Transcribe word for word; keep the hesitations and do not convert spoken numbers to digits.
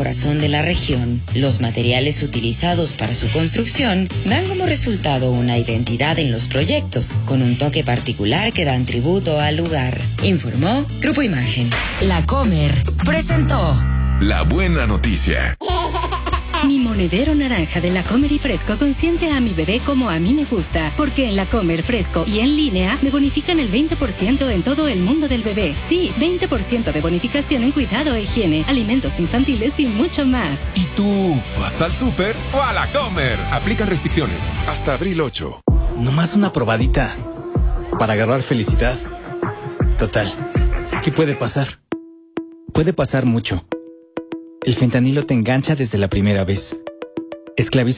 corazón de la región. Los materiales utilizados para su construcción dan como resultado una identidad en los proyectos, con un toque particular que dan tributo al lugar. Informó Grupo Imagen. La Comer presentó La Buena Noticia. Mi monedero naranja de La Comer y Fresco consiente a mi bebé como a mí me gusta, porque en La Comer Fresco y en línea me bonifican el veinte por ciento en todo el mundo del bebé. Sí, veinte por ciento de bonificación en cuidado e higiene, alimentos infantiles y mucho más. ¿Y tú vas al súper o a La Comer? Aplican restricciones. Hasta abril ocho. Nomás una probadita para agarrar felicidad. Total, ¿qué puede pasar? Puede pasar mucho. El fentanilo te engancha desde la primera vez. Esclaviza